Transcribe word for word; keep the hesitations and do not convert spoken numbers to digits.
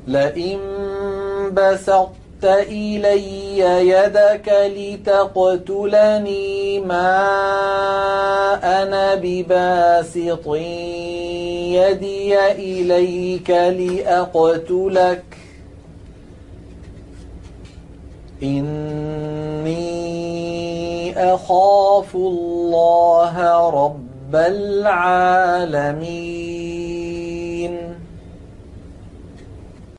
لئن بسطت إلي يدك لتقتلني ما أنا بباسط يدي إليك لأقتلك إني أخاف الله رب العالمين